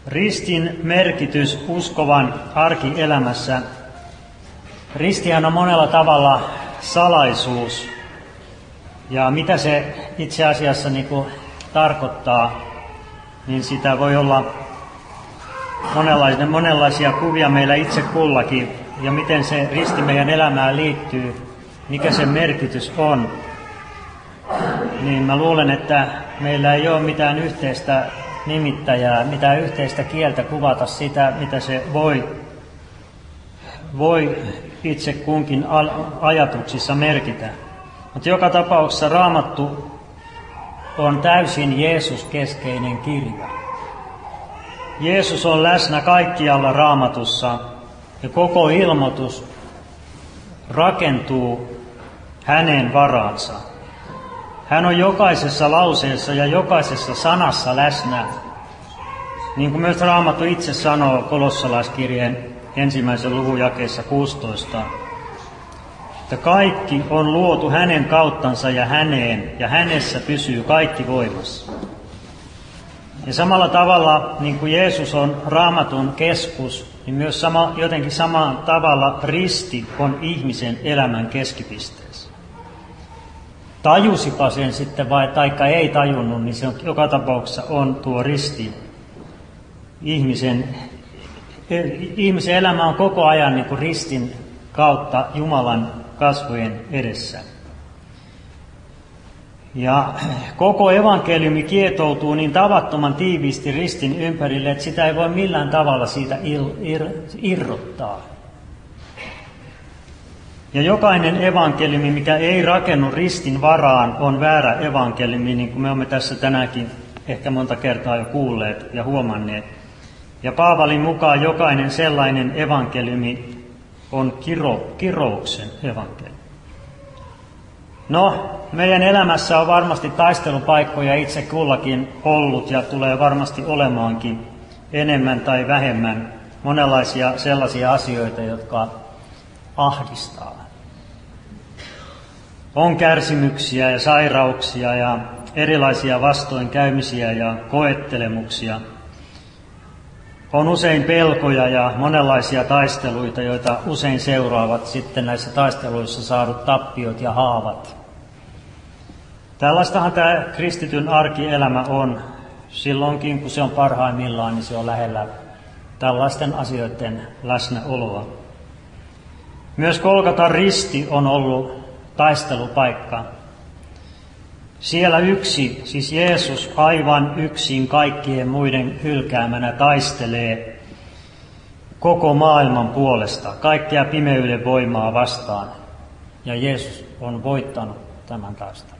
Ristin merkitys uskovan arkielämässä. Ristihän on monella tavalla salaisuus. Ja mitä se itse asiassa tarkoittaa, niin sitä voi olla monenlaisia kuvia meillä itse kullakin. Ja miten se risti meidän elämään liittyy, mikä sen merkitys on. Niin mä luulen, että meillä ei ole mitään yhteistä nimittäjää, mitään yhteistä kieltä kuvata sitä, mitä se voi itse kunkin ajatuksissa merkitä. Mutta joka tapauksessa Raamattu on täysin Jeesus-keskeinen kirja. Jeesus on läsnä kaikkialla Raamatussa ja koko ilmoitus rakentuu hänen varaansa. Hän on jokaisessa lauseessa ja jokaisessa sanassa läsnä. Niin kuin myös Raamattu itse sanoo kolossalaiskirjeen 1. luvun jakeessa 16. Että kaikki on luotu hänen kauttansa ja häneen, ja hänessä pysyy kaikki voimassa. Ja samalla tavalla, niin kuin Jeesus on Raamatun keskus, niin myös jotenkin samalla tavalla risti on ihmisen elämän keskipisteessä. Tajusipa sen sitten vai taikka ei tajunnut, niin se on, joka tapauksessa on tuo risti. Ihmisen elämä on koko ajan niin kuin ristin kautta Jumalan kasvojen edessä. Ja koko evankeliumi kietoutuu niin tavattoman tiiviisti ristin ympärille, että sitä ei voi millään tavalla siitä irrottaa. Ja jokainen evankeliumi, mikä ei rakennu ristin varaan, on väärä evankeliumi, niin kuin me olemme tässä tänäänkin ehkä monta kertaa jo kuulleet ja huomanneet. Ja Paavalin mukaan jokainen sellainen evankeliumi on kirouksen evankeliumi. No, meidän elämässä on varmasti taistelupaikkoja itse kullakin ollut ja tulee varmasti olemaankin enemmän tai vähemmän monenlaisia sellaisia asioita, jotka ahdistaa. On kärsimyksiä ja sairauksia ja erilaisia vastoinkäymisiä ja koettelemuksia. On usein pelkoja ja monenlaisia taisteluita, joita usein seuraavat sitten näissä taisteluissa saadut tappiot ja haavat. Tällaistahan tämä kristityn arkielämä on. Silloinkin, kun se on parhaimmillaan, niin se on lähellä tällaisten asioiden läsnäoloa. Myös Golgatan risti on ollut taistelupaikka. Siellä yksi, siis Jeesus aivan yksin kaikkien muiden hylkäämänä taistelee koko maailman puolesta, kaikkea pimeyden voimaa vastaan. Ja Jeesus on voittanut tämän taistelun.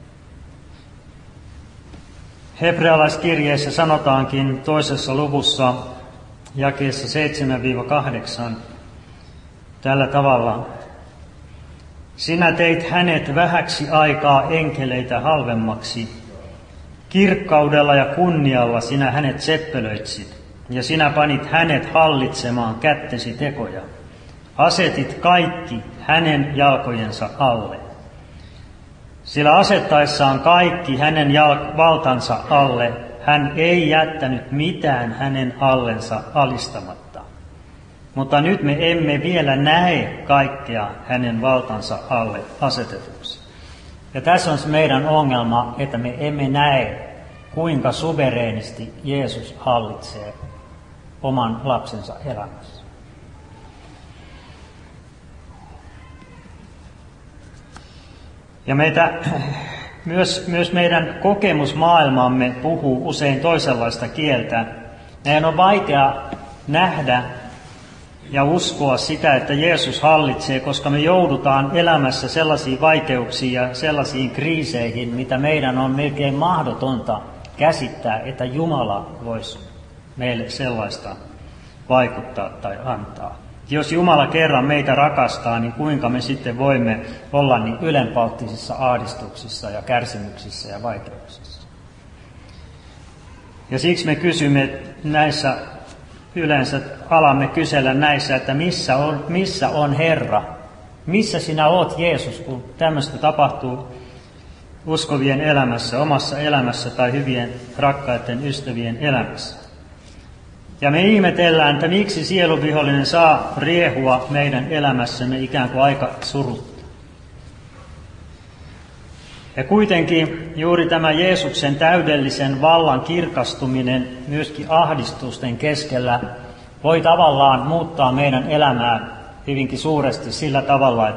Hebrealaiskirjeessä sanotaankin 2. luvussa jakeessa 7-8 tällä tavalla. Sinä teit hänet vähäksi aikaa enkeleitä halvemmaksi. Kirkkaudella ja kunnialla sinä hänet seppelöitsit, ja sinä panit hänet hallitsemaan kättesi tekoja. Asetit kaikki hänen jalkojensa alle. Sillä asettaessaan kaikki hänen valtansa alle, hän ei jättänyt mitään hänen allensa alistamatta. Mutta nyt me emme vielä näe kaikkea hänen valtansa alle asetetuksi. Ja tässä on se meidän ongelma, että me emme näe, kuinka suvereenisti Jeesus hallitsee oman lapsensa elämässä. Ja myös meidän kokemusmaailmamme puhuu usein toisenlaista kieltä. Meidän on vaikea nähdä ja uskoa sitä, että Jeesus hallitsee, koska me joudutaan elämässä sellaisiin vaikeuksiin ja sellaisiin kriiseihin, mitä meidän on melkein mahdotonta käsittää, että Jumala voisi meille sellaista vaikuttaa tai antaa. Jos Jumala kerran meitä rakastaa, niin kuinka me sitten voimme olla niin ylenpalttisissa ahdistuksissa ja kärsimyksissä ja vaikeuksissa. Ja siksi me kysymme näissä, yleensä alamme kysellä näissä, että missä on Herra? Missä sinä oot, Jeesus, kun tämmöistä tapahtuu uskovien elämässä, omassa elämässä tai hyvien rakkaiden ystävien elämässä? Ja me ihmetellään, että miksi sieluvihollinen saa riehua meidän elämässämme ikään kuin aika surutta. Ja kuitenkin juuri tämä Jeesuksen täydellisen vallan kirkastuminen myöskin ahdistusten keskellä voi tavallaan muuttaa meidän elämää hyvinkin suuresti sillä tavalla,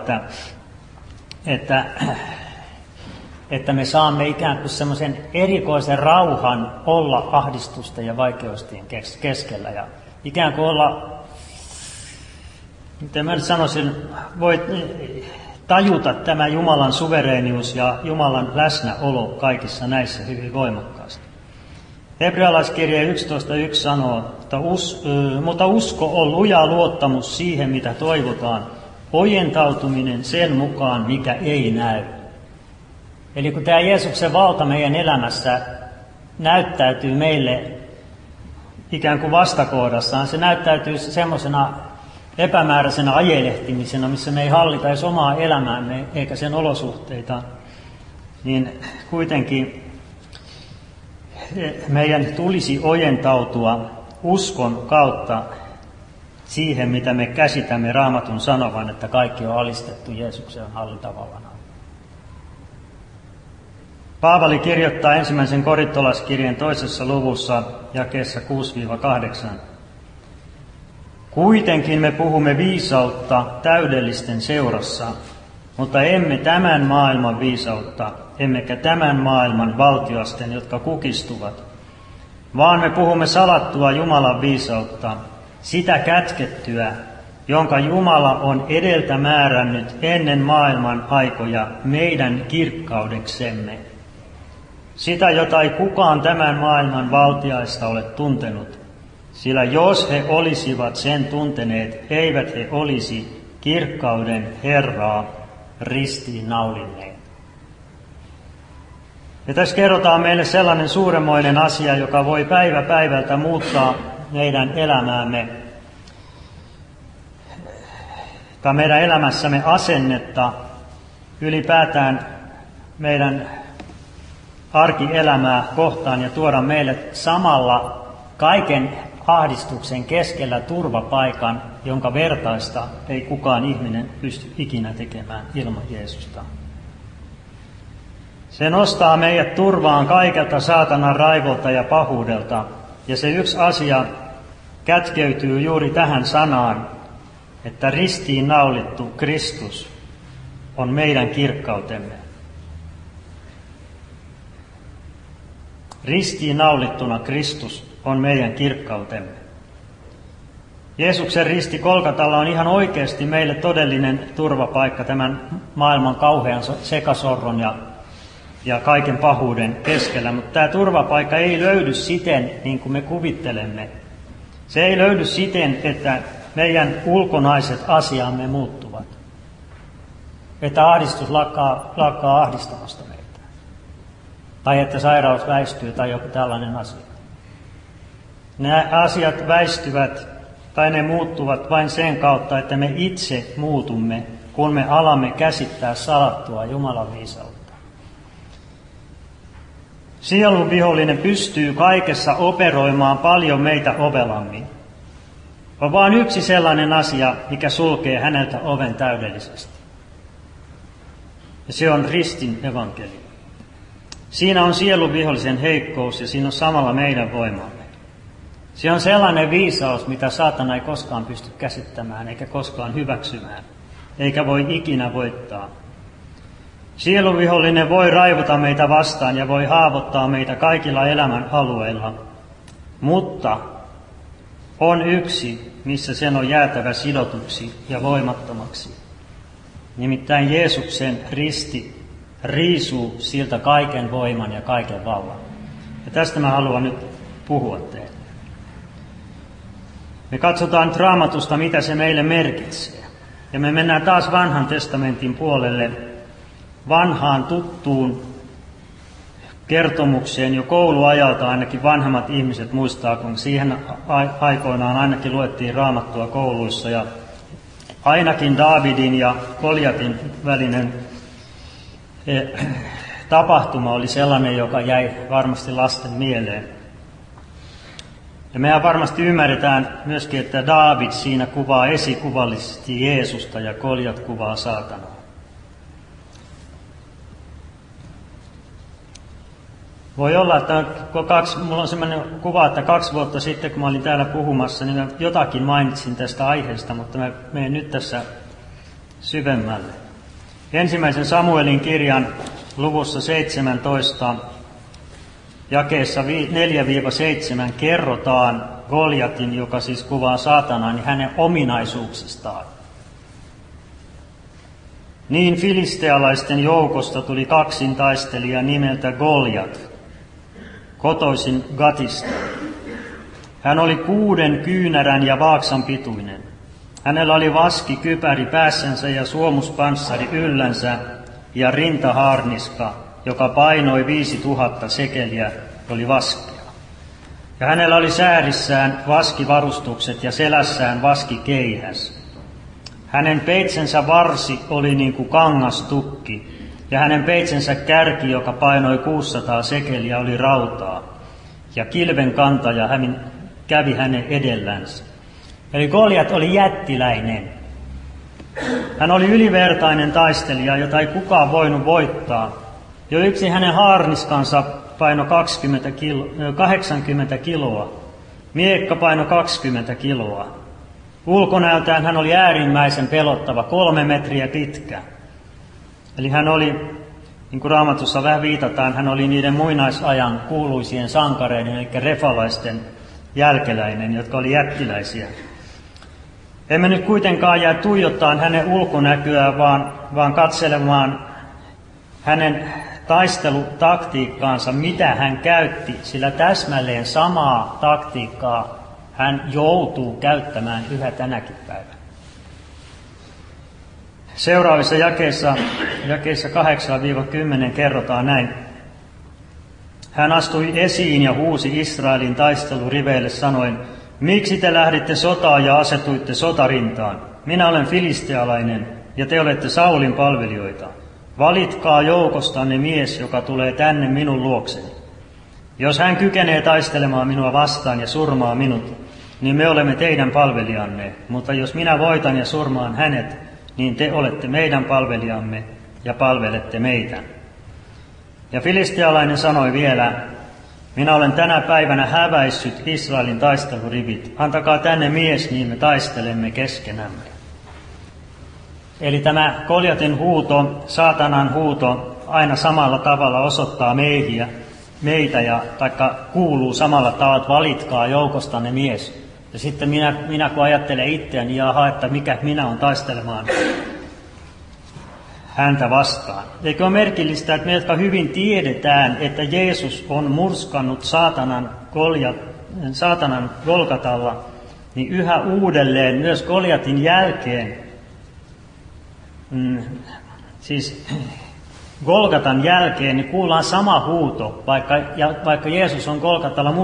että me saamme ikään kuin semmoisen erikoisen rauhan olla ahdistusten ja vaikeustien keskellä. Ja ikään kuin olla, miten mä nyt sanoisin, voi tajuta tämä Jumalan suvereenius ja Jumalan läsnäolo kaikissa näissä hyvin voimakkaasti. Hebrealaiskirje 11.1 sanoo, että mutta usko on luja luottamus siihen, mitä toivotaan, ojentautuminen sen mukaan, mikä ei näy. Eli kun tämä Jeesuksen valta meidän elämässä näyttäytyy meille ikään kuin vastakohdassaan, se näyttäytyy semmoisena epämääräisenä ajelehtimisena, missä me ei hallita edes omaa elämäämme eikä sen olosuhteita, niin kuitenkin meidän tulisi ojentautua uskon kautta siihen, mitä me käsitämme Raamatun sanovan, että kaikki on alistettu Jeesuksen hallintavallana. Paavali kirjoittaa 1. korintolaiskirjeen 2. luvussa jakeessa 6-8. Kuitenkin me puhumme viisautta täydellisten seurassa, mutta emme tämän maailman viisautta, emmekä tämän maailman valtiosten, jotka kukistuvat, vaan me puhumme salattua Jumalan viisautta, sitä kätkettyä, jonka Jumala on edeltä määrännyt ennen maailman aikoja meidän kirkkaudeksemme. Sitä, jota ei kukaan tämän maailman valtiaista ole tuntenut, sillä jos he olisivat sen tunteneet, eivät he olisi kirkkauden Herraa ristiin naulinneet. Ja tässä kerrotaan meille sellainen suuremmoinen asia, joka voi päivä päivältä muuttaa meidän elämäämme, tai meidän elämässämme asennetta, ylipäätään meidän arkielämää kohtaan ja tuoda meille samalla kaiken ahdistuksen keskellä turvapaikan, jonka vertaista ei kukaan ihminen pysty ikinä tekemään ilman Jeesusta. Se nostaa meidät turvaan kaikelta saatanan raivolta ja pahuudelta, ja se yksi asia kätkeytyy juuri tähän sanaan, että ristiin naulittu Kristus on meidän kirkkautemme. Ristiin naulittuna Kristus on meidän kirkkautemme. Jeesuksen risti Golgatalla on ihan oikeasti meille todellinen turvapaikka tämän maailman kauhean sekasorron ja kaiken pahuuden keskellä, mutta tämä turvapaikka ei löydy siten, niin kuin me kuvittelemme. Se ei löydy siten, että meidän ulkonaiset asiamme muuttuvat, että ahdistus lakkaa ahdistamasta meitä, tai että sairaus väistyy tai joku tällainen asia. Nämä asiat väistyvät tai ne muuttuvat vain sen kautta, että me itse muutumme, kun me alamme käsittää salattua Jumalan viisautta. Sielun vihollinen pystyy kaikessa operoimaan paljon meitä ovelammin. On vain yksi sellainen asia, mikä sulkee häneltä oven täydellisesti. Ja se on ristin evankeliumi. Siinä on sielun vihollisen heikkous ja siinä on samalla meidän voimamme. Se on sellainen viisaus, mitä saatana ei koskaan pysty käsittämään eikä koskaan hyväksymään, eikä voi ikinä voittaa. Sieluvihollinen voi raivota meitä vastaan ja voi haavoittaa meitä kaikilla elämän alueilla, mutta on yksi, missä sen on jäätävä sidotuksi ja voimattomaksi. Nimittäin Jeesuksen risti riisuu siltä kaiken voiman ja kaiken vallan. Ja tästä mä haluan nyt puhua teille. Me katsotaan nyt Raamatusta, mitä se meille merkitsee. Ja me mennään taas vanhan testamentin puolelle, vanhaan tuttuun kertomukseen. Jo kouluajalta ainakin vanhemmat ihmiset muistaa, kun siihen aikoinaan ainakin luettiin Raamattua kouluissa. Ja ainakin Daavidin ja Goljatin välinen tapahtuma oli sellainen, joka jäi varmasti lasten mieleen. Ja mehän varmasti ymmärretään myöskin, että Daavid siinä kuvaa esikuvallisesti Jeesusta ja Goljat kuvaa saatanaa. Voi olla, että mulla on sellainen kuva, että 2 vuotta sitten, kun mä olin täällä puhumassa, niin mä jotakin mainitsin tästä aiheesta, mutta mä menen nyt tässä syvemmälle. Ensimmäisen Samuelin kirjan luvussa 17, jakeessa 4-7 kerrotaan Goljatin, joka siis kuvaa saatanaa, niin hänen ominaisuuksistaan. Niin filistealaisten joukosta tuli kaksintaistelija nimeltä Goljat, kotoisin Gatista. Hän oli 6 kyynärän ja vaaksan pituinen. Hänellä oli vaskikypäri päässänsä ja suomuspanssari yllänsä ja rintahaarniska, joka painoi 5000 sekeliä, oli vaskia. Ja hänellä oli säärissään vaskivarustukset ja selässään vaskikeihäs. Hänen peitsensä varsi oli niin kuin kangastukki, ja hänen peitsensä kärki, joka painoi 600 sekeliä, oli rautaa. Ja kilven kantaja kävi hänen edellänsä. Eli Goljat oli jättiläinen. Hän oli ylivertainen taistelija, jota ei kukaan voinut voittaa. Jo yksi hänen haarniskansa painoi 80 kiloa. Miekka painoi 20 kiloa. Ulkonäöltään hän oli äärimmäisen pelottava, 3 metriä pitkä. Eli hän oli, niin kuin Raamatussa vähän viitataan, hän oli niiden muinaisajan kuuluisien sankareiden, eli refalaisten jälkeläinen, jotka oli jättiläisiä. Emme nyt kuitenkaan jää tuijottaan hänen ulkonäköään, vaan katselemaan hänen taistelutaktiikkaansa, mitä hän käytti, sillä täsmälleen samaa taktiikkaa hän joutuu käyttämään yhä tänäkin päivänä. Seuraavissa jakeissa 8-10 kerrotaan näin. Hän astui esiin ja huusi Israelin taisteluriveille sanoen, miksi te lähditte sotaan ja asetuitte sotarintaan? Minä olen filistealainen ja te olette Saulin palvelijoita. Valitkaa joukostanne mies, joka tulee tänne minun luokseni. Jos hän kykenee taistelemaan minua vastaan ja surmaa minut, niin me olemme teidän palvelijanne. Mutta jos minä voitan ja surmaan hänet, niin te olette meidän palvelijamme ja palvelette meitä. Ja filistealainen sanoi vielä, minä olen tänä päivänä häväissyt Israelin taistelurivit. Antakaa tänne mies, niin me taistelemme keskenämme. Eli tämä Goljatin huuto, saatanan huuto, aina samalla tavalla osoittaa meitä ja taikka kuuluu samalla tavalla, että valitkaa joukostanne mies. Ja sitten minä kun ajattelen itseäni, että mikä minä on taistelemaan häntä vastaan. Eikö ole merkillistä, että me, jotka hyvin tiedetään, että Jeesus on murskannut saatanan Golgatalla, niin yhä uudelleen myös Goljatin jälkeen, siis Golgatan jälkeen, niin kuullaan sama huuto, vaikka Jeesus on Golgatalla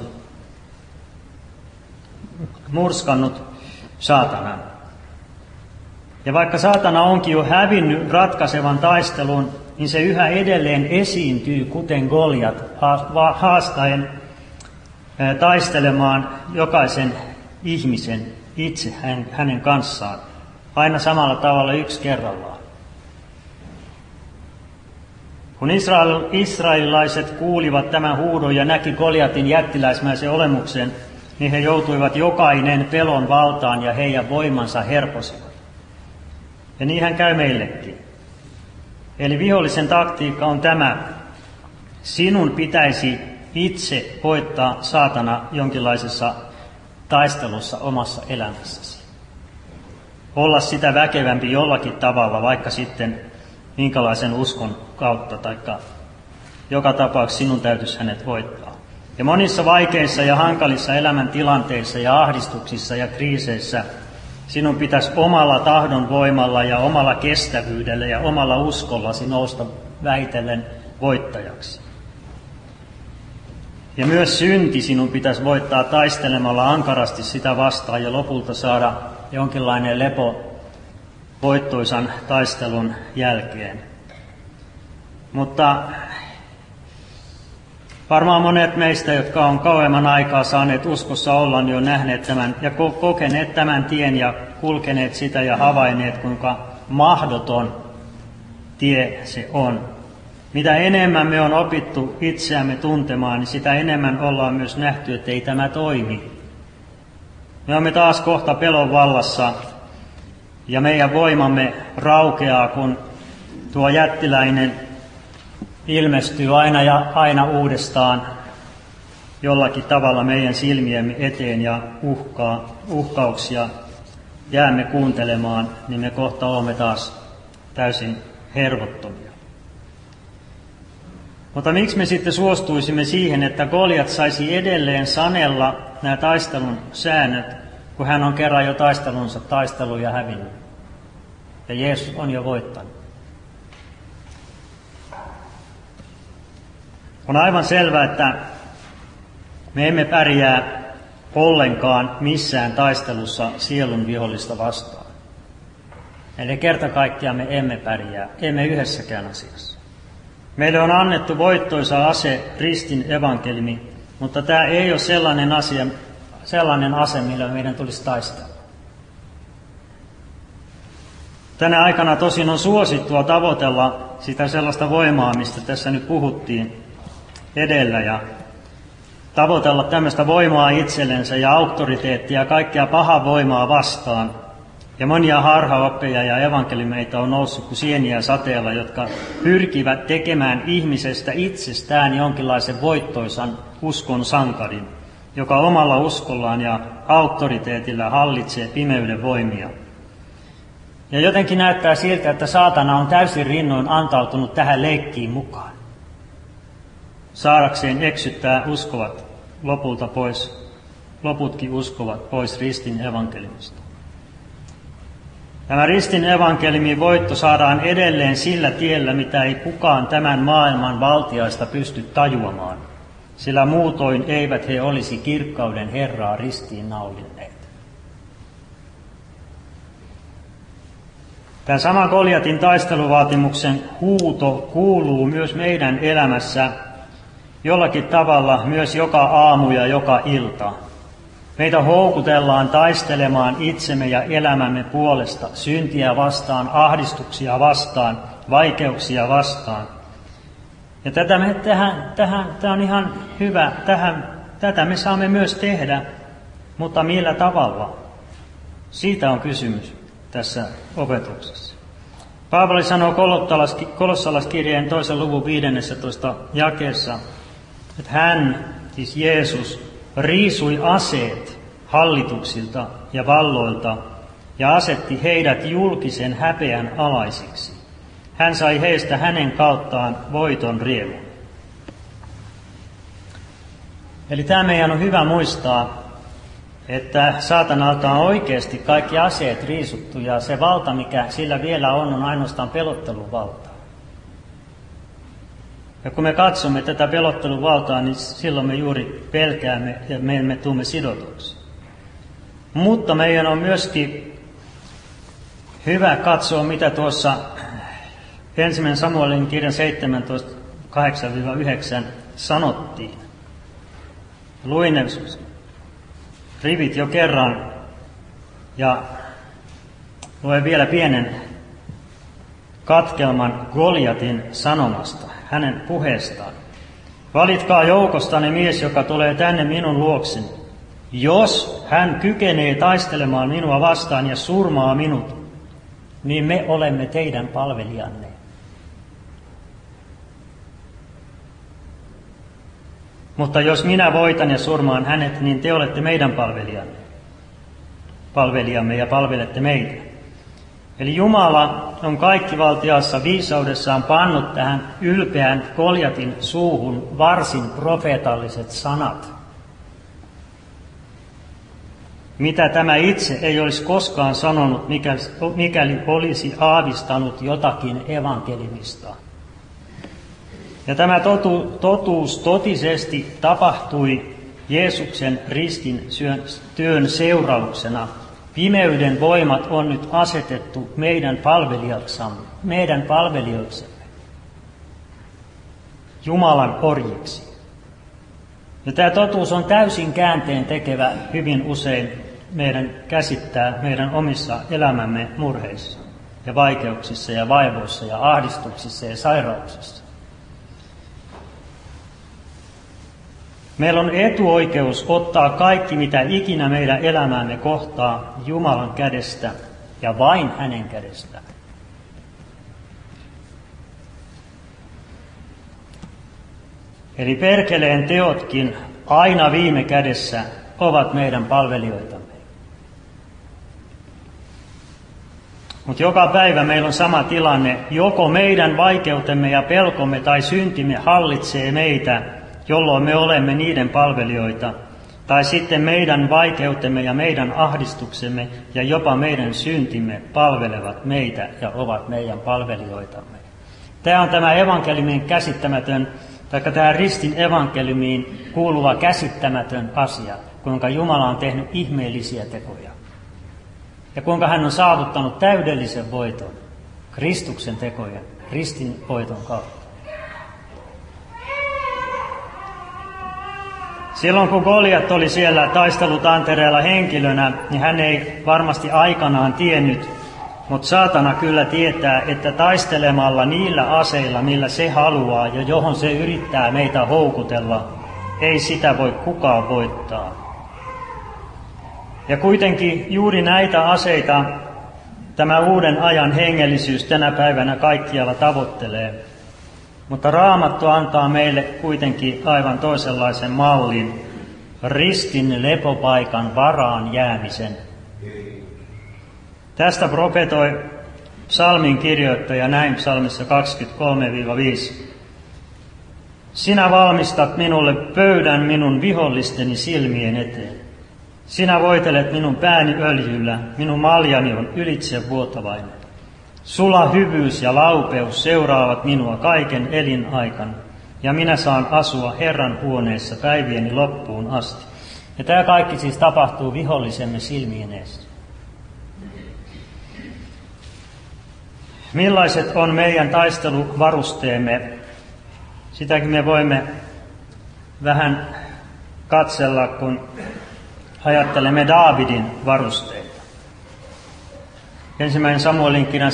murskannut saatanan. Ja vaikka saatana onkin jo hävinnyt ratkaisevan taistelun, niin se yhä edelleen esiintyy, kuten Goljat, haastaen taistelemaan jokaisen ihmisen itse hänen kanssaan, aina samalla tavalla yksi kerrallaan. Kun israelilaiset kuulivat tämän huudon ja näki Goljatin jättiläismäisen olemuksen, niin he joutuivat jokainen pelon valtaan ja heidän voimansa herposivat. Ja niinhän käy meillekin. Eli vihollisen taktiikka on tämä. Sinun pitäisi itse voittaa saatana jonkinlaisessa taistelussa omassa elämässäsi. Olla sitä väkevämpi jollakin tavalla, vaikka sitten minkälaisen uskon kautta, taikka joka tapauksessa sinun täytyisi hänet voittaa. Ja monissa vaikeissa ja hankalissa elämäntilanteissa ja ahdistuksissa ja kriiseissä sinun pitäisi omalla tahdon voimalla ja omalla kestävyydellä ja omalla uskollasi nousta väitellen voittajaksi. Ja myös synti sinun pitäisi voittaa taistelemalla ankarasti sitä vastaan ja lopulta saada jonkinlainen lepo voittoisan taistelun jälkeen. Mutta Varmaan monet meistä, jotka on kauemman aikaa saaneet uskossa olla, on jo nähneet tämän ja kokeneet tämän tien ja kulkeneet sitä ja havainneet, kuinka mahdoton tie se on. Mitä enemmän me on opittu itseämme tuntemaan, niin sitä enemmän ollaan myös nähty, että ei tämä toimi. Me olemme taas kohta pelon vallassa ja meidän voimamme raukeaa, kun tuo jättiläinen ilmestyy aina ja aina uudestaan jollakin tavalla meidän silmiemme eteen ja uhkauksia jäämme kuuntelemaan, niin me kohta olemme taas täysin hervottomia. Mutta miksi me sitten suostuisimme siihen, että Goljat saisi edelleen sanella nämä taistelun säännöt, kun hän on kerran jo taistelun ja hävinnyt. Ja Jeesus on jo voittanut. On aivan selvää, että me emme pärjää ollenkaan missään taistelussa sielun vihollista vastaan. Eli kerta kaikkiaan me emme pärjää, emme yhdessäkään asiassa. Meille on annettu voittoisa ase, ristin evankeliumi, mutta tämä ei ole sellainen ase, millä meidän tulisi taistella. Tänä aikana tosin on suosittua tavoitella sitä sellaista voimaa, mistä tässä nyt puhuttiin edellä, ja tavoitella tämmöistä voimaa itsellensä ja auktoriteettia ja kaikkea pahaa voimaa vastaan. Ja monia harhaoppeja ja evankeliumeita on noussut kuin sieniä sateella, jotka pyrkivät tekemään ihmisestä itsestään jonkinlaisen voittoisan uskon sankarin, joka omalla uskollaan ja auktoriteetilla hallitsee pimeyden voimia. Ja jotenkin näyttää siltä, että saatana on täysin rinnoin antautunut tähän leikkiin mukaan, saadakseen eksyttää uskovat loputkin uskovat pois ristin evankeliumista. Tämä ristin evankeliumin voitto saadaan edelleen sillä tiellä, mitä ei kukaan tämän maailman valtiaista pysty tajuamaan, sillä muutoin eivät he olisi kirkkauden Herraa ristiin naulinneet. Tämän saman Goljatin taisteluvaatimuksen huuto kuuluu myös meidän elämässä jollakin tavalla myös joka aamu ja joka ilta. Meitä houkutellaan taistelemaan itsemme ja elämämme puolesta, syntiä vastaan, ahdistuksia vastaan, vaikeuksia vastaan. Ja tämä on ihan hyvä, tätä me saamme myös tehdä, mutta millä tavalla? Siitä on kysymys tässä opetuksessa. Paavali sanoo Kolossalaskirjeen 2. luvun 15. jakeessa, että hän, siis Jeesus, riisui aseet hallituksilta ja valloilta ja asetti heidät julkisen häpeän alaisiksi. Hän sai heistä hänen kauttaan voiton riemun. Eli tämä meidän on hyvä muistaa, että saatanalta on oikeasti kaikki aseet riisuttu ja se valta, mikä sillä vielä on ainoastaan pelottelun valtaa. Ja kun me katsomme tätä pelottelun valtaa, niin silloin me juuri pelkäämme ja me tuumme sidotuksi. Mutta meidän on myöskin hyvä katsoa, mitä tuossa 1. Samuelin kirjan 17, 8-9 sanottiin. Luin ne rivit jo kerran ja luen vielä pienen katkelman Goljatin sanomasta, hänen puheestaan. Valitkaa joukostanne mies, joka tulee tänne minun luokseni. Jos hän kykenee taistelemaan minua vastaan ja surmaa minut, niin me olemme teidän palvelijanne. Mutta jos minä voitan ja surmaan hänet, niin te olette meidän palvelijamme ja palvelette meitä. Eli Jumala on kaikkivaltiassa viisaudessaan pannut tähän ylpeän Goljatin suuhun varsin profeetalliset sanat. Mitä tämä itse ei olisi koskaan sanonut, mikäli olisi aavistanut jotakin evankeliumista. Ja tämä totuus totisesti tapahtui Jeesuksen ristin työn seurauksena. Pimeyden voimat on nyt asetettu meidän palvelijoiksemme, Jumalan orjiksi. Ja tämä totuus on täysin käänteen tekevä hyvin usein meidän käsittää meidän omissa elämämme murheissa ja vaikeuksissa ja vaivoissa ja ahdistuksissa ja sairauksissa. Meillä on etuoikeus ottaa kaikki, mitä ikinä meidän elämäämme kohtaa, Jumalan kädestä ja vain hänen kädestään. Eli perkeleen teotkin aina viime kädessä ovat meidän palvelijoitamme. Mutta joka päivä meillä on sama tilanne. Joko meidän vaikeutemme ja pelkomme tai syntimme hallitsee meitä, jolloin me olemme niiden palvelijoita, tai sitten meidän vaikeutemme ja meidän ahdistuksemme ja jopa meidän syntimme palvelevat meitä ja ovat meidän palvelijoitamme. Tämä on tämä evankeliumin käsittämätön, tai tähän ristin evankeliumiin kuuluva käsittämätön asia, kuinka Jumala on tehnyt ihmeellisiä tekoja. Ja kuinka hän on saavuttanut täydellisen voiton Kristuksen tekojen, ristin voiton kautta. Silloin kun Goliat oli siellä taistelutantereella henkilönä, niin hän ei varmasti aikanaan tiennyt, mutta saatana kyllä tietää, että taistelemalla niillä aseilla, millä se haluaa ja johon se yrittää meitä houkutella, ei sitä voi kukaan voittaa. Ja kuitenkin juuri näitä aseita tämä uuden ajan hengellisyys tänä päivänä kaikkialla tavoittelee. Mutta Raamattu antaa meille kuitenkin aivan toisenlaisen mallin, ristin lepopaikan varaan jäämisen. Tästä profetoi psalmin kirjoittaja näin psalmissa 23-5. Sinä valmistat minulle pöydän minun vihollisteni silmien eteen. Sinä voitelet minun pääni öljyllä, minun maljani on ylitsevuotavainen. Sula hyvyys ja laupeus seuraavat minua kaiken elinaikana, ja minä saan asua Herran huoneessa päivieni loppuun asti. Ja tämä kaikki siis tapahtuu vihollisemme silmien edessä. Millaiset on meidän taisteluvarusteemme? Sitäkin me voimme vähän katsella, kun ajattelemme Daavidin varusteita. Ensimmäinen Samuelin kirjan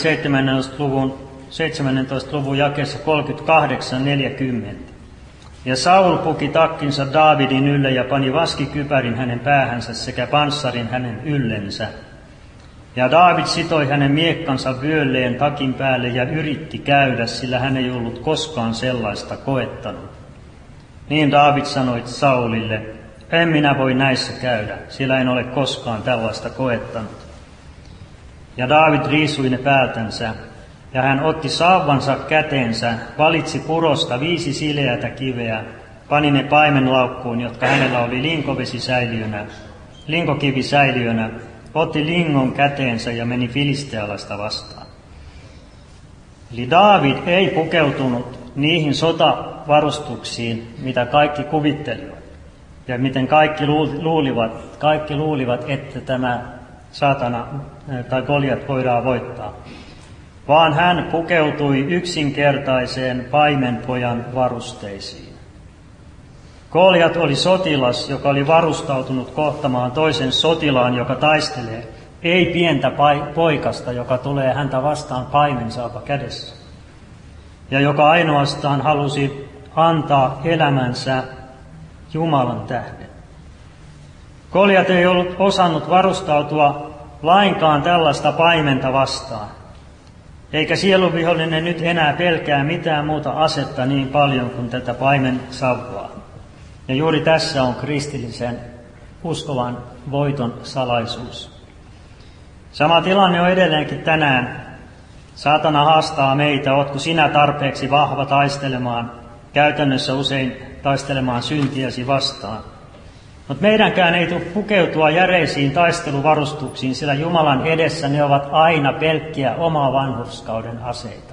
17. luvun jakeessa 38-40. Ja Saul puki takkinsa Daavidin ylle ja pani vaskikypärin hänen päähänsä sekä panssarin hänen yllensä. Ja Daavid sitoi hänen miekkansa vyölleen takin päälle ja yritti käydä, sillä hän ei ollut koskaan sellaista koettanut. Niin Daavid sanoi Saulille, en minä voi näissä käydä, sillä en ole koskaan tällaista koettanut. Ja Daavid riisui ne päältänsä, ja hän otti sauvansa käteensä, valitsi purosta 5 sileätä kiveä, pani ne paimenlaukkuun, jotka hänellä oli linkokivisäiliönä, otti lingon käteensä ja meni filistealaista vastaan. Eli Daavid ei pukeutunut niihin sotavarustuksiin, mitä kaikki kuvittelivat. Ja miten kaikki luulivat, että tämä saatana tai Goliat voidaan voittaa. Vaan hän pukeutui yksinkertaiseen paimenpojan varusteisiin. Goliat oli sotilas, joka oli varustautunut kohtamaan toisen sotilaan, joka taistelee, ei pientä poikasta, joka tulee häntä vastaan paimensaapa kädessä, ja joka ainoastaan halusi antaa elämänsä Jumalan tähden. Goliat ei ollut osannut varustautua lainkaan tällaista paimenta vastaan, eikä sielunvihollinen nyt enää pelkää mitään muuta asetta niin paljon kuin tätä paimensavua. Ja juuri tässä on kristillisen uskovan voiton salaisuus. Sama tilanne on edelleenkin tänään. Saatana haastaa meitä, ootko sinä tarpeeksi vahva taistelemaan, käytännössä usein taistelemaan syntiäsi vastaan. Mutta meidänkään ei tule pukeutua järeisiin taisteluvarustuksiin, sillä Jumalan edessä ne ovat aina pelkkiä omaa vanhurskauden aseita.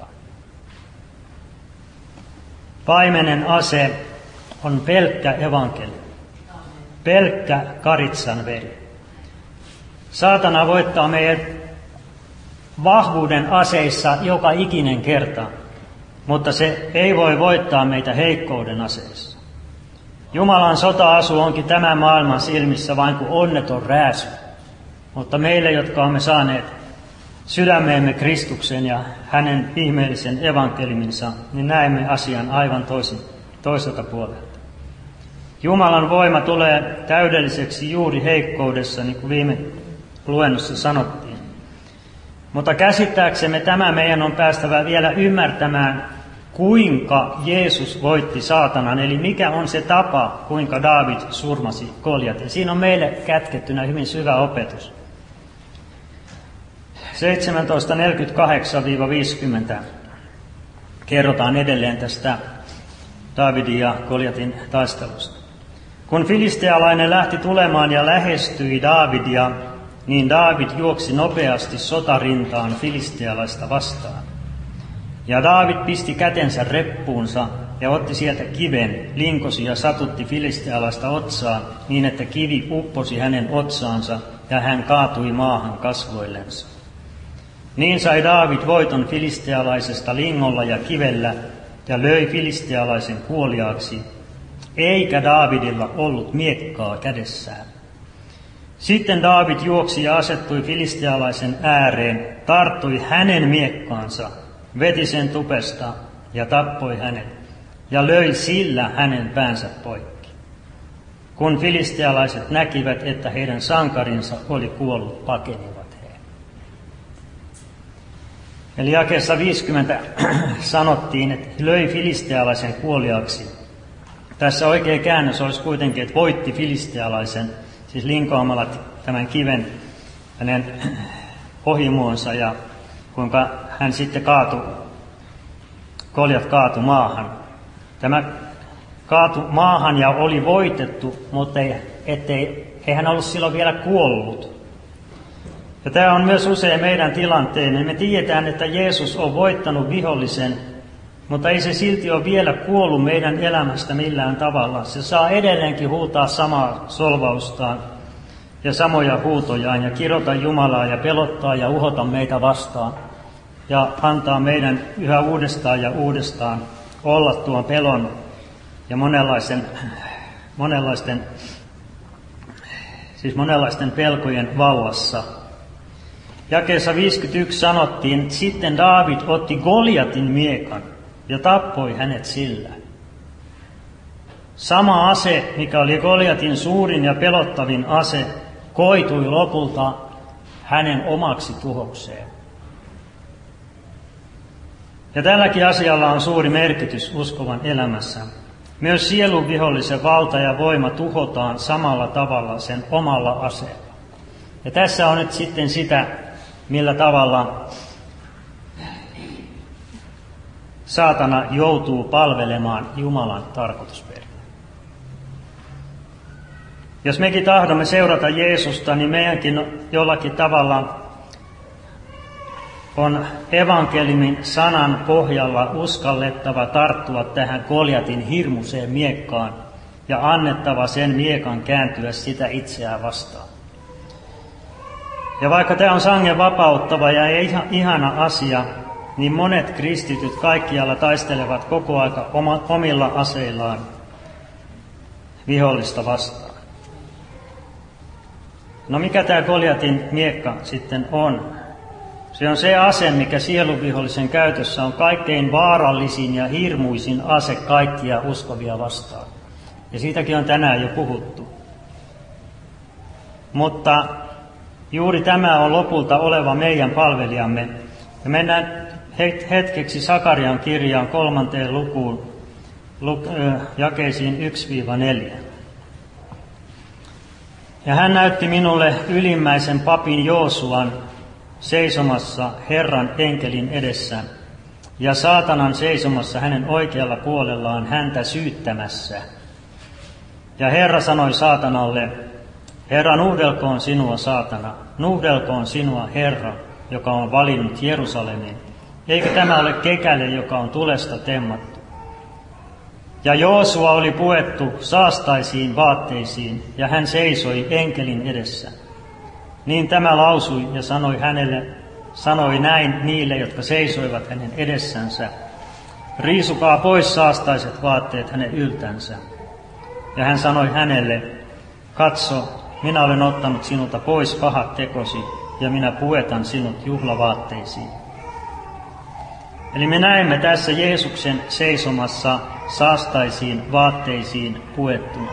Paimenen ase on pelkkä evankeliumi, pelkkä karitsan veri. Saatana voittaa meidät vahvuuden aseissa joka ikinen kerta, mutta se ei voi voittaa meitä heikkouden aseissa. Jumalan sota-asu onkin tämän maailman silmissä vain kuin onneton rääsy. Mutta meille, jotka olemme saaneet sydämeemme Kristuksen ja hänen ihmeellisen evankeliuminsa, niin näemme asian aivan toiselta puolelta. Jumalan voima tulee täydelliseksi juuri heikkoudessa, niin kuin viime luennossa sanottiin. Mutta käsittääksemme tämä meidän on päästävä vielä ymmärtämään, kuinka Jeesus voitti saatanan, eli mikä on se tapa, kuinka Daavid surmasi Goljatin. Siinä on meille kätkettynä hyvin syvä opetus. 17:48-50 kerrotaan edelleen tästä Daavidin ja Goljatin taistelusta. Kun filistealainen lähti tulemaan ja lähestyi Daavidia, niin Daavid juoksi nopeasti sotarintaan filistealaista vastaan. Ja Daavid pisti kätensä reppuunsa ja otti sieltä kiven, linkosi ja satutti filistealaista otsaan niin, että kivi upposi hänen otsaansa ja hän kaatui maahan kasvoillensa. Niin sai Daavid voiton filistealaisesta lingolla ja kivellä ja löi filistealaisen kuoliaaksi, eikä Daavidilla ollut miekkaa kädessään. Sitten Daavid juoksi ja asettui filistealaisen ääreen, tarttui hänen miekkaansa, veti sen tupesta ja tappoi hänet ja löi sillä hänen päänsä poikki. Kun filistealaiset näkivät, että heidän sankarinsa oli kuollut, pakenivat he. Eli jakeessa 50 sanottiin, että löi filistealaisen kuoliaaksi. Tässä oikea käännös olisi kuitenkin, että voitti filistealaisen, siis linkoamalla tämän kiven hänen ohimuonsa ja kuinka hän sitten Goljat kaatui maahan. Tämä kaatui maahan ja oli voitettu, mutta ei hän ollut silloin vielä kuollut. Ja tämä on myös usein meidän tilanteemme. Me tiedetään, että Jeesus on voittanut vihollisen, mutta ei se silti ole vielä kuollut meidän elämästä millään tavalla. Se saa edelleenkin huutaa samaa solvaustaan ja samoja huutojaan ja kirota Jumalaa ja pelottaa ja uhota meitä vastaan. Ja antaa meidän yhä uudestaan ja uudestaan olla tuon pelon ja monenlaisten pelkojen vallassa. Jakeessa 51 sanottiin, että sitten Daavid otti Goljatin miekan ja tappoi hänet sillä. Sama ase, mikä oli Goljatin suurin ja pelottavin ase, koitui lopulta hänen omaksi tuhokseen. Ja tälläkin asialla on suuri merkitys uskovan elämässä. Myös sielun vihollisen valta ja voima tuhotaan samalla tavalla sen omalla aseella. Ja tässä on nyt sitten sitä, millä tavalla saatana joutuu palvelemaan Jumalan tarkoitusperiä. Jos mekin tahdomme seurata Jeesusta, niin meidänkin jollakin tavalla on evankeliumin sanan pohjalla uskallettava tarttua tähän Goljatin hirmuiseen miekkaan ja annettava sen miekan kääntyä sitä itseään vastaan. Ja vaikka tämä on sangen vapauttava ja ihana asia, niin monet kristityt kaikkialla taistelevat koko aika omilla aseillaan vihollista vastaan. No mikä tämä Goljatin miekka sitten on? Se on se ase, mikä sieluvihollisen käytössä on kaikkein vaarallisin ja hirmuisin ase kaikkia uskovia vastaan. Ja siitäkin on tänään jo puhuttu. Mutta juuri tämä on lopulta oleva meidän palvelijamme. Ja mennään hetkeksi Sakarian kirjaan 3. lukuun, jakeisiin 1-4. Ja hän näytti minulle ylimmäisen papin Joosuan seisomassa Herran enkelin edessä ja saatanan seisomassa hänen oikealla puolellaan häntä syyttämässä. Ja Herra sanoi saatanalle, Herra, nuhdelkoon sinua, saatana, nuhdelkoon sinua, Herra, joka on valinnut Jerusalemin. Eikö tämä ole kekäle, joka on tulesta temmattu? Ja Joosua oli puettu saastaisiin vaatteisiin, ja hän seisoi enkelin edessä. Niin tämä lausui ja sanoi näin niille, jotka seisoivat hänen edessänsä. Riisukaa pois saastaiset vaatteet hänen yltänsä. Ja hän sanoi hänelle, katso, minä olen ottanut sinulta pois pahat tekosi, ja minä puetan sinut juhlavaatteisiin. Eli me näemme tässä Jeesuksen seisomassa saastaisiin vaatteisiin puettuna.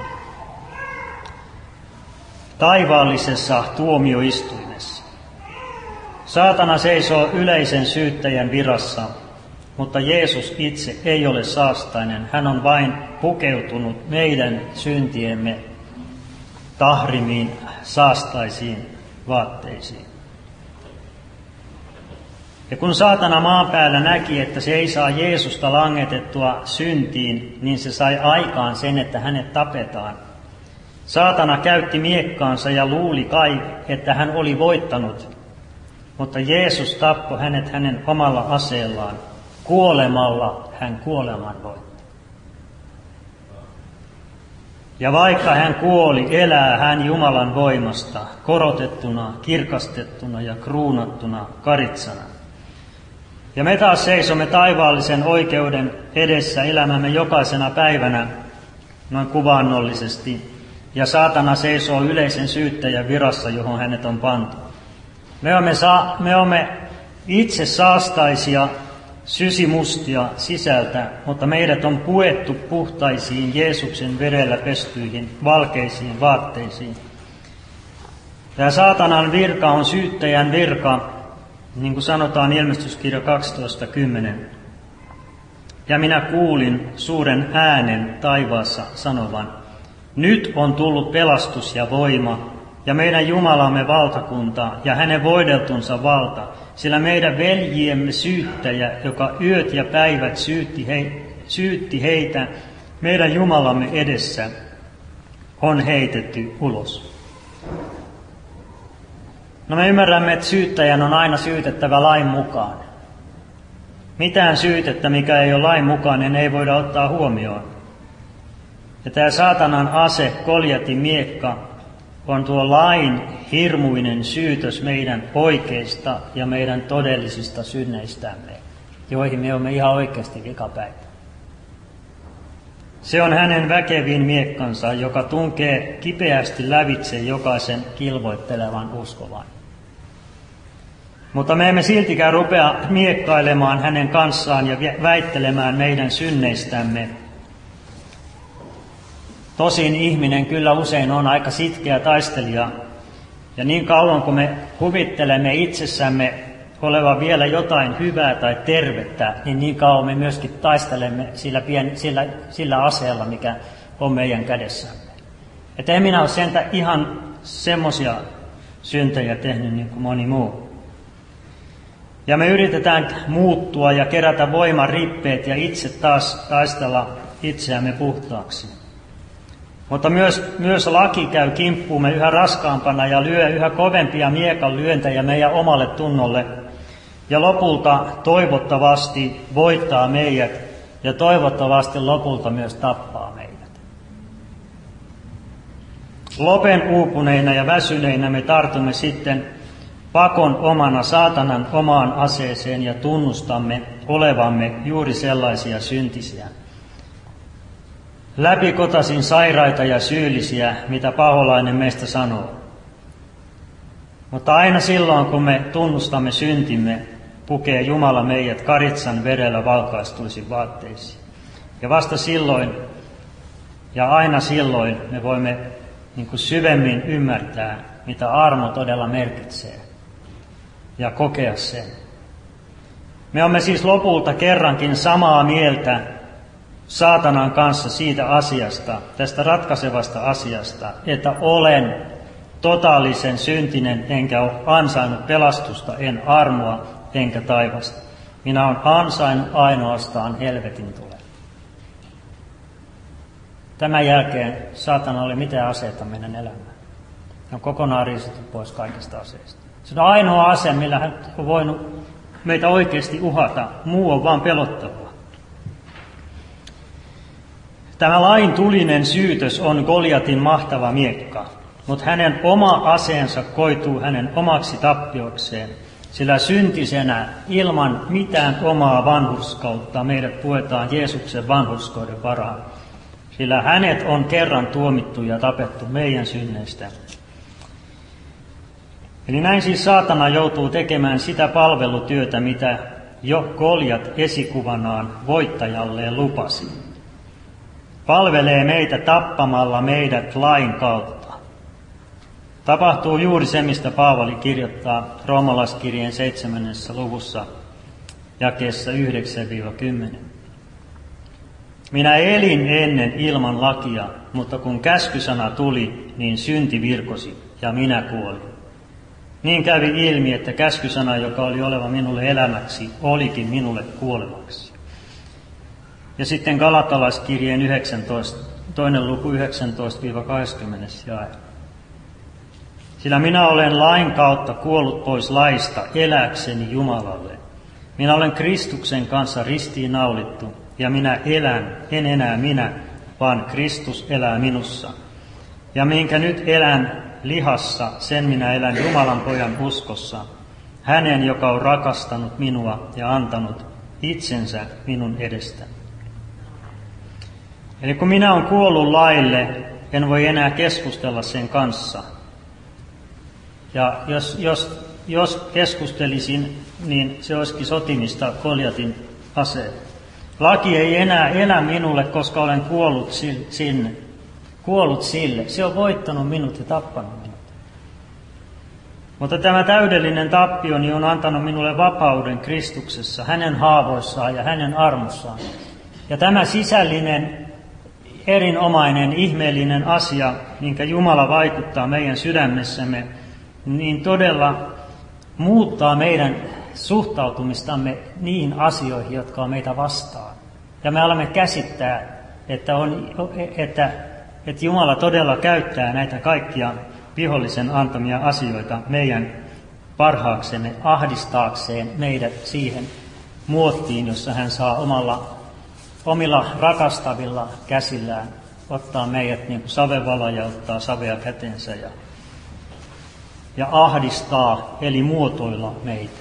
Taivaallisessa tuomioistuimessa. Saatana seisoo yleisen syyttäjän virassa, mutta Jeesus itse ei ole saastainen. Hän on vain pukeutunut meidän syntiemme tahrimiin saastaisiin vaatteisiin. Ja kun saatana maan päällä näki, että se ei saa Jeesusta langetettua syntiin, niin se sai aikaan sen, että hänet tapetaan. Saatana käytti miekkaansa ja luuli kai, että hän oli voittanut, mutta Jeesus tappoi hänet hänen omalla aseellaan. Kuolemalla hän kuoleman voitti. Ja vaikka hän kuoli, elää hän Jumalan voimasta, korotettuna, kirkastettuna ja kruunattuna karitsana. Ja me taas seisomme taivaallisen oikeuden edessä elämämme jokaisena päivänä noin kuvaannollisesti, ja saatana seisoo yleisen syyttäjän virassa, johon hänet on pantu. Me olemme itse saastaisia, sysimustia sisältä, mutta meidät on puettu puhtaisiin Jeesuksen verellä pestyihin valkeisiin vaatteisiin. Tämä saatanan virka on syyttäjän virka, niin kuin sanotaan Ilmestyskirja 12:10. Ja minä kuulin suuren äänen taivaassa sanovan, nyt on tullut pelastus ja voima, ja meidän Jumalamme valtakunta ja hänen voideltunsa valta, sillä meidän veljiemme syyttäjä, joka yöt ja päivät syytti heitä meidän Jumalamme edessä, on heitetty ulos. No me ymmärrämme, että syyttäjän on aina syytettävä lain mukaan. Mitään syytettä, mikä ei ole lain mukainen, ei voida ottaa huomioon. Ja tämä saatanan ase, Goljatin miekka, on tuo lain hirmuinen syytös meidän oikeista ja meidän todellisista synneistämme, joihin me olemme ihan oikeasti vikapäitä. Se on hänen väkevin miekkansa, joka tunkee kipeästi lävitse jokaisen kilvoittelevan uskovan. Mutta me emme siltikään rupea miekkailemaan hänen kanssaan ja väittelemään meidän synneistämme. Tosin ihminen kyllä usein on aika sitkeä taistelija, ja niin kauan kuin me kuvittelemme itsessämme olevan vielä jotain hyvää tai tervettä, niin kauan me myöskin taistelemme sillä aseella, mikä on meidän kädessämme. Että en minä ole sentä ihan semmoisia syntejä tehnyt niin kuin moni muu. Ja me yritetään muuttua ja kerätä voiman rippeet ja itse taas taistella itseämme puhtaaksi. Mutta myös laki käy kimppuumme yhä raskaampana ja lyö yhä kovempia miekan lyöntäjä meidän omalle tunnolle. Ja lopulta toivottavasti voittaa meidät ja toivottavasti lopulta myös tappaa meidät. Lopen uupuneina ja väsyneinä me tartumme sitten pakon omana saatanan omaan aseeseen ja tunnustamme olevamme juuri sellaisia syntisiä. Läpikotasin sairaita ja syyllisiä, mitä paholainen meistä sanoo. Mutta aina silloin, kun me tunnustamme syntimme, pukee Jumala meidät karitsan verellä valkaistuisiin vaatteisiin. Ja vasta silloin, ja aina silloin, me voimme niin kuin syvemmin ymmärtää, mitä armo todella merkitsee, ja kokea sen. Me olemme siis lopulta kerrankin samaa mieltä saatanan kanssa siitä asiasta, tästä ratkaisevasta asiasta, että olen totaalisen syntinen, enkä ole ansainnut pelastusta, en armoa, enkä taivasta. Minä olen ansainnut ainoastaan helvetin tulen. Tämän jälkeen saatana oli mitään aseita meidän elämään. Ne on kokonaan riisuttu pois kaikista aseista. Se on ainoa ase, millä hän on voinut meitä oikeasti uhata. Muu on vaan pelottavaa. Tämä lain tulinen syytös on Goljatin mahtava miekka, mutta hänen oma aseensa koituu hänen omaksi tappiokseen, sillä syntisenä ilman mitään omaa vanhurskautta meidät puetaan Jeesuksen vanhurskauden varaan. sillä hänet on kerran tuomittu ja tapettu meidän synneistä. Eli näin siis saatana joutuu tekemään sitä palvelutyötä, mitä jo Goljat esikuvanaan voittajalleen lupasi. Palvelee meitä tappamalla meidät lain kautta. Tapahtuu juuri se, mistä Paavali kirjoittaa roomalaiskirjeen 7. luvussa jakeessa 9-10. Minä elin ennen ilman lakia, mutta kun käskysana tuli, niin synti virkosi ja minä kuolin. Niin kävi ilmi, että käskysana, joka oli oleva minulle elämäksi, olikin minulle kuolemaksi. Ja sitten Galatalaiskirjeen 19, 2. luku 19-20 jae. Sillä minä olen lain kautta kuollut pois laista eläkseni Jumalalle. Minä olen Kristuksen kanssa ristiin naulittu, ja minä elän, en enää minä, vaan Kristus elää minussa. Ja minkä nyt elän lihassa, sen minä elän Jumalan pojan uskossa, hänen, joka on rakastanut minua ja antanut itsensä minun edestäni. Eli kun minä olen kuollut laille, en voi enää keskustella sen kanssa. Ja jos keskustelisin, niin se olisikin sotimista Goljatin aseen. Laki ei enää elä minulle, koska olen kuollut sinne. Kuollut sille. Se on voittanut minut ja tappanut minut. Mutta tämä täydellinen tappioni on antanut minulle vapauden Kristuksessa, hänen haavoissaan ja hänen armossaan. Ja tämä sisällinen, erinomainen, ihmeellinen asia, minkä Jumala vaikuttaa meidän sydämessämme, niin todella muuttaa meidän suhtautumistamme niihin asioihin, jotka on meitä vastaan. Ja me alamme käsittää, että Jumala todella käyttää näitä kaikkia vihollisen antamia asioita meidän parhaaksemme, ahdistaakseen meidät siihen muottiin, jossa hän saa omilla rakastavilla käsillään ottaa meidät niin kuin savevala ja ottaa savea kätensä ja ahdistaa, eli muotoilla meitä.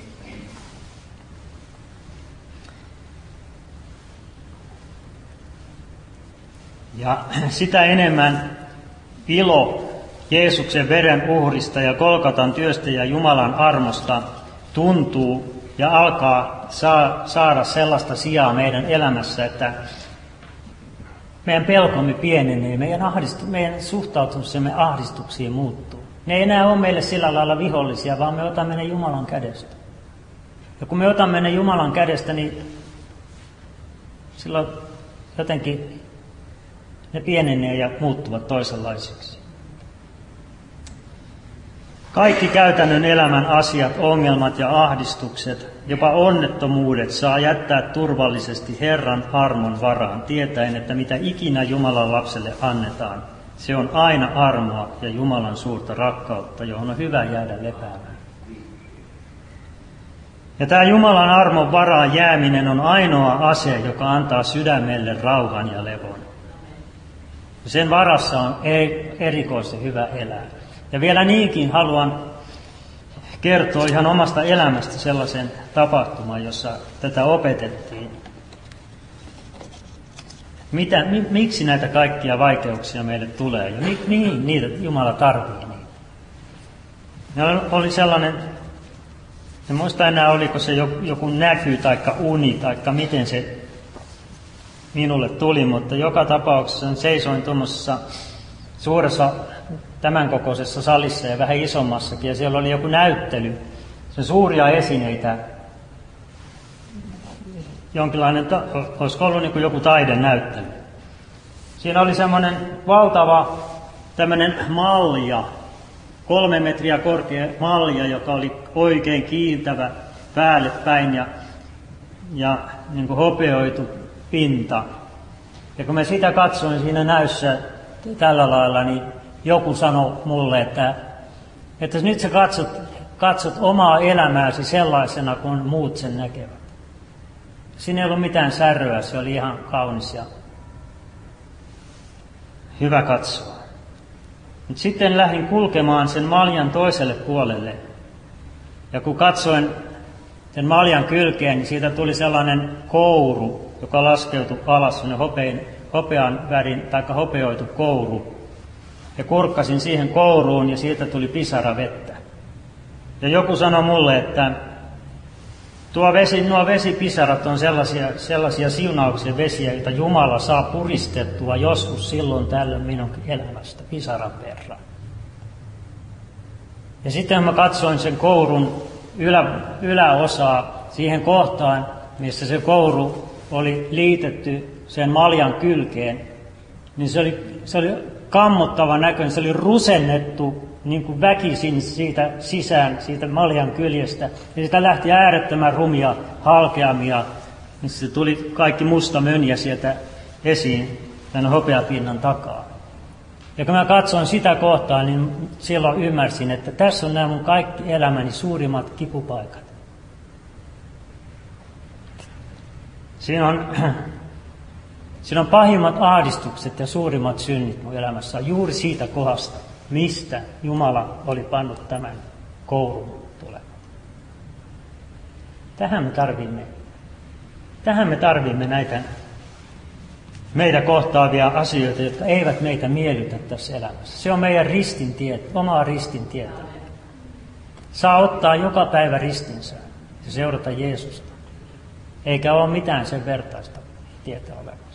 Ja sitä enemmän ilo Jeesuksen veren uhrista ja Golgatan työstä ja Jumalan armosta tuntuu ja alkaa saada sellaista sijaa meidän elämässä, että meidän pelkomme pienenee, meidän suhtautumisemme ahdistuksiin muuttuu. Ne ei enää ole meille sillä lailla vihollisia, vaan me otamme ne Jumalan kädestä. Ja kun me otamme ne Jumalan kädestä, niin silloin jotenkin ne pienenee ja muuttuvat toisenlaisiksi. Kaikki käytännön elämän asiat, ongelmat ja ahdistukset, jopa onnettomuudet saa jättää turvallisesti Herran armon varaan, tietäen, että mitä ikinä Jumalan lapselle annetaan, se on aina armoa ja Jumalan suurta rakkautta, johon on hyvä jäädä lepäämään. Ja tämä Jumalan armon varaan jääminen on ainoa ase, joka antaa sydämelle rauhan ja levon. Sen varassa on erikoisen hyvä elää. Ja vielä niinkin haluan kertoa ihan omasta elämästä sellaisen tapahtuman, jossa tätä opetettiin. Miksi näitä kaikkia vaikeuksia meille tulee ja mihin niitä Jumala tarvitsee niitä? Ja oli sellainen, en muista enää oliko se joku näky tai uni tai miten se minulle tuli, mutta joka tapauksessa seisoin tuommoisessa suuressa tämän kokoisessa salissa ja vähän isommassakin, ja siellä oli joku näyttely, se suuria esineitä, jonkinlainen, olisiko ollut niin kuin joku taidenäyttely. Siinä oli semmoinen valtava tämmöinen malja, 3 metriä korkea malja, joka oli oikein kiiltävä päälle päin ja niin kuin hopeoitu pinta. Ja kun mä sitä katsoin siinä näyssä tällä lailla, niin joku sanoi mulle, että nyt sä katsot omaa elämääsi sellaisena, kuin muut sen näkevät. Siinä ei ollut mitään säröä, se oli ihan kaunis ja hyvä katsoa. Nyt sitten lähdin kulkemaan sen maljan toiselle puolelle. Ja kun katsoin sen maljan kylkeen, niin siitä tuli sellainen kouru, joka laskeutui alas, sellainen hopean värin tai hopeoitu kouru. Ja kurkkasin siihen kouruun ja siitä tuli pisara vettä. Ja joku sanoi mulle, että nuo vesipisarat on sellaisia siunauksen vesiä, joita Jumala saa puristettua joskus silloin tällöin minun elämästä pisaran verran. Ja sitten mä katsoin sen kourun yläosaa siihen kohtaan, missä se kouru oli liitetty sen maljan kylkeen, niin se oli kammottavan näköinen, se oli rusennettu niin kuin väkisin siitä sisään, siitä maljan kyljestä. Ja siitä lähti äärettömän rumia halkeamia, niin se tuli kaikki musta mönjä sieltä esiin tämän hopeapinnan takaa. Ja kun mä katsoin sitä kohtaa, niin silloin ymmärsin, että tässä on nämä mun kaikki elämäni suurimmat kipupaikat. Siinä on pahimmat ahdistukset ja suurimmat synnit mun elämässä juuri siitä kohdasta, mistä Jumala oli pannut tämän kourun tulemaan. Tähän me tarvimme näitä meitä kohtaavia asioita, jotka eivät meitä miellytä tässä elämässä. Se on meidän omaa ristin tietä. Saa ottaa joka päivä ristinsä ja seurata Jeesusta. Eikä ole mitään sen vertaista tietä olemassa.